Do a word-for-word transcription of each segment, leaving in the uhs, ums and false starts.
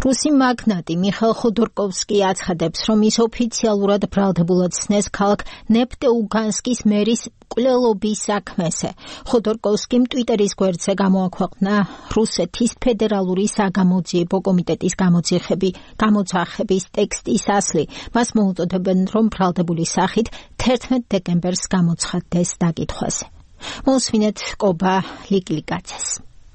რუსი მაგნატი მიხაილ ხოდორკოვსკი აცხადებს, რომ ის ოფიციალურად ბრალდებულად ცნეს ქალაქ ნეფტეუგანსკის მერის მკვლელობის საქმესე. ხოდორკოვსკიმ ტვიტერის გვერდზე გამოაქვეყნა რუსეთის ფედერალური საგამოძიებო კომიტეტის გამოძიებები გამოძახების ტექსტის ასლი. მას მოუწოდებენ, რომ ბრალდებული სახით თერთმეტ დეკემბერს გამოცხადდეს დაკითხვაზე. მოსვინეთ კობა ლიკლიკაცეს.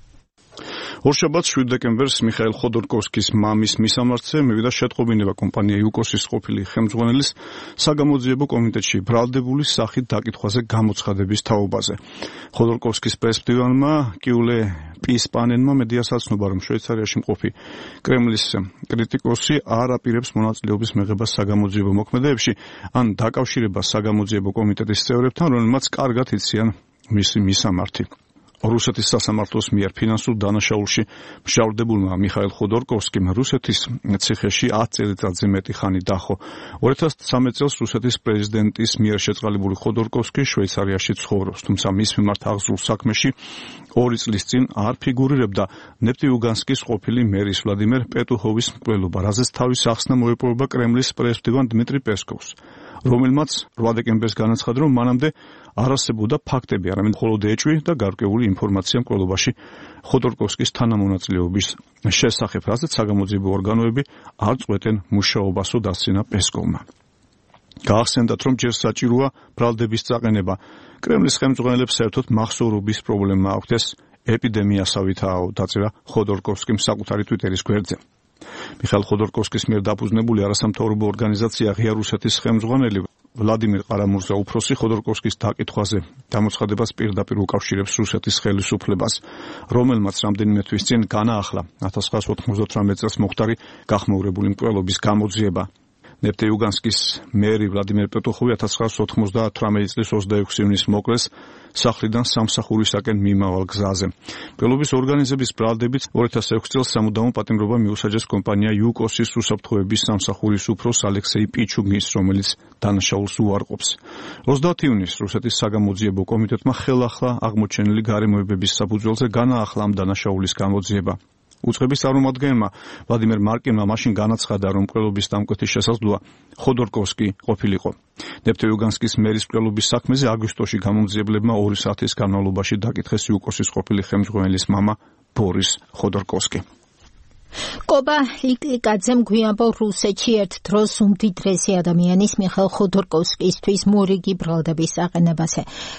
ორშაბათს შვიდ დეკემბერს მიხაილ ხოდორკოვსკის მამის მისამართზე მივიდა შეტყობინება კომპანია იუკოსის ყოფილი ხელმძღვანელის საგამოძიებო კომიტეტში ბრალდებული სახით დაკითხვაზე გამოცხადების თაობაზე. ხოდორკოვსკის პრესმდივანმა კიულე პისპანენმა მედიას აცნობა, რომ შვეიცარიაში მყოფი კრემლის კრიტიკოსი არ აპირებს მონაწილეობის მიღებას საგამოძიებო მოქმედებებში ან დაკავშირებას საგამოძიებო კომიტეტის წევრებთან, რომელმაც კარგად იციან მისი მისამართი. რუსეთის სასამართლოს მიერ ფინანსურ დანაშაულში მჟავრდებულმა მიხაილ ხოდორკოვსკიმ რუსეთის ციხეში ათი წელიწადზე მეტი ხანი დახო. ორი ათას ცხრამეტ წელს რუსეთის პრეზიდენტის მიერ შეწყალებული ხოდორკოვსკი შვეიცარიაში ცხოვრობს, თუმცა მის მიმართ აღზრულ საქმეში ორი წლის წინ არ ფიგურირებდა ნეფტიუგანსკის ყოფილი მერის ვლადიმერ პეტუჰოვის მკვლელობა, რაზეც თავის ახსნა მოეპოვება კრემლის პრესმდივან დმიტრი პესკოვს, რომელმაც რვა დეკემბერს განაცხადა, რომ მანამდე არ არსებობდა ფაქტები, არამედ მხოლოდ ეჭვი და გარკვეული ინფორმაცია მკვლელობაში ხოდორკოვსკის თანამონაწილეობის შესახებ, რაზეც საგამოძიებო ორგანოები არ წყვეტენ მუშაობასო დასცინა პესკოვმა. გაახსენდათ, რომ ჯერ საჭიროა ბრალდების წაყენება. კრემლის ხელმძღვანელებს საერთოდ მახსოვრობის პრობლემა აქვთ, ეს ეპიდემიასავითაა, დაწერა ხოდორკოვსკიმ საკუთარი ტვიტერის გვერდზე. მიხაილ ხოდორკოვსკის მიერ დაფუძნებული არასამთავრობო ორგანიზაცია ღია რუსეთის ხელმძღვანელი ვლადიმერ ყარამურზა უფროსი ხოდორკოვსკის დაკითხვაზე გამოცხადებას პირდაპირ უკავშირებს რუსეთის ხელისუფლებას, რომელმაც რამდენიმე თვის წინ განაახლა ათას ცხრაას ოთხმოცდათვრამეტ წელს მოხდარი გახმოურებული მკვლელობის გამოძიება. ნეფტეუგანსკის მერი ვლადიმერ პეტუჰოვი ათას ცხრაას ოთხმოცდათვრამეტი წლის ოცდაექვსი ივნისს მოკლეს სახლიდან სამსახურისაკენ მიმავალ გზაზე. მკვლელობის ორგანიზების ბრალდებით ორი ათას ექვსი წელს სამუდამო პატიმრობა მიუსაჯეს კომპანია იუკოსის უსაფრთხოების სამსახურის უფროს ალექსეი პიჩუგის, რომელიც დანაშაულს უარყოფს. ოცდაათი ივნისს რუსეთის საგამოძიებო კომიტეტმა ხელახლა აღმოჩენილი გარემოებების საფუძველზე განაახლა ამ დანაშაულის გამოძიება. უწყების წარმომადგენელმა ვლადიმერ მარკინმა მაშინ განაცხადა, რომ მკვლელობის დამკვეთის შესაძლოა ხოდორკოვსკი ყოფილიყო. ნეფტეუგანსკის მერის მკვლელობის საქმეზე აგვისტოში გამომძიებლებმა ორი საათის განმავლობაში დაკითხეს იუკოსის ყოფილი ხელმძღვანელის მამა ბორის ხოდორკოვსკი. კობა ლიკლიკაძემ გვიამბო რუსეთში ერთ დროს უმდიდრესი ადამიანის მიხაილ ხოდორკოვსკისთვის მორიგი ბრალდების აყენებაზე.